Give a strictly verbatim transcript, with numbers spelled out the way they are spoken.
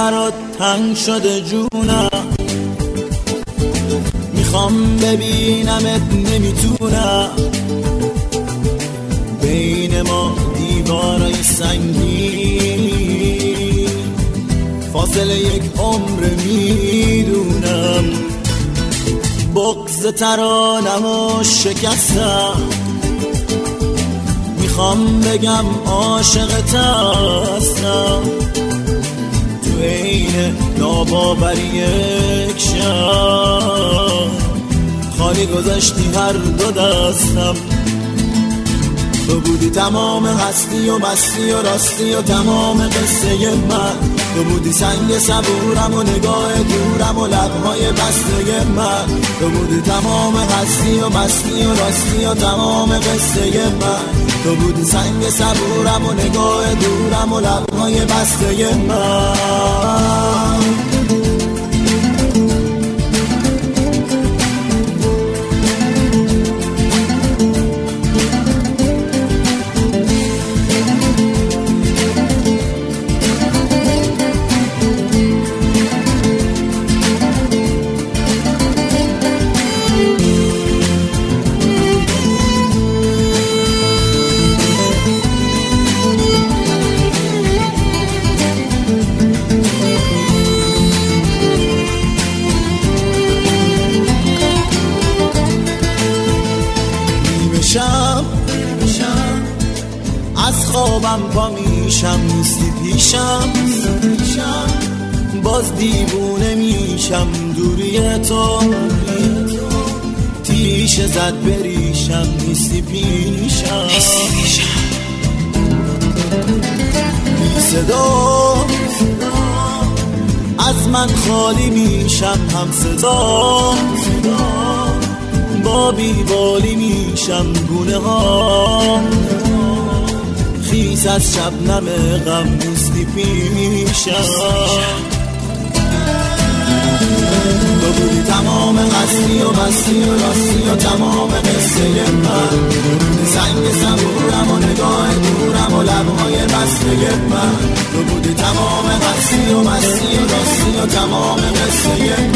برات تنگ شده جونم، میخوام ببینمت نمیتونم، بین ما دیوارای سنگین فاصله یک عمر میدونم. بغض ترانم و شکستم، میخوام بگم عاشقت هستم، تو عین ناباوری یک شب خالی گذاشتی هر دو دستم. تو بودی تمام هستی و مستی و راستی و تمام قصه من، تو بودی سنگ صبورم و نگاه دورم و لبهای بسته من، تو بودی تمام هستی و مستی و راستی و تمام قصه من، تو بودی سنگ صبورم و نگاه دورم و لبهای بسته من. از خوابم پا میشم نیستی پیشم، باز دیوونه میشم دوری تو، تیشه زد بریشم نیستی پیشم، بی صدا از من خالی میشم هم صدا، با بیبالی میشم گونه ها، خیس از شبنم غم نیستی پیشم. تو بودی تمام هستی و مستی و راستی و تمام قصه من، سنگ صبورم و نگاه دورم و لبهای بسته من، تو بودی تمام هستی و مستی و راستی و تمام قصه